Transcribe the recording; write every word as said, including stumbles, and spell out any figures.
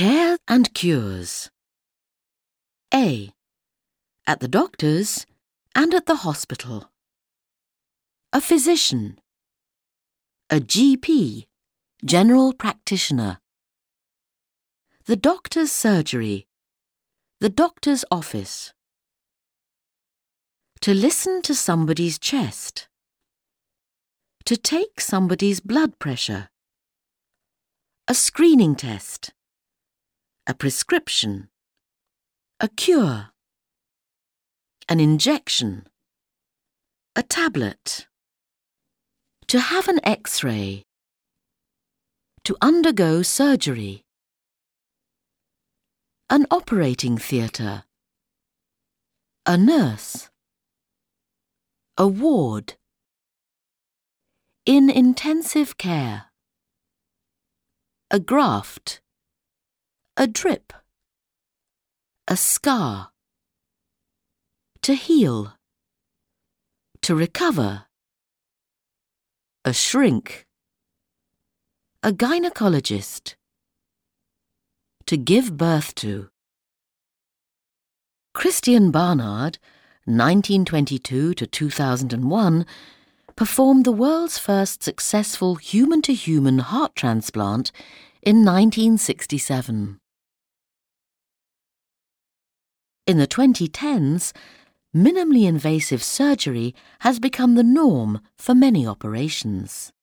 Care and cures. A. At the doctor's and at the hospital. A physician. A G P, general practitioner. The doctor's surgery. The doctor's office. To listen to somebody's chest. To take somebody's blood pressure. A screening test. A prescription. A cure. An injection. A tablet. To have an X-ray. To undergo surgery. An operating theatre. A nurse. A ward. In intensive care. A graft. A drip. A scar. To heal. To recover. A shrink. A gynecologist. To give birth to. Christiaan Barnard, nineteen twenty-two to two thousand one, performed the world's first successful human-to-human heart transplant in nineteen sixty-seven. In the twenty tens, minimally invasive surgery has become the norm for many operations.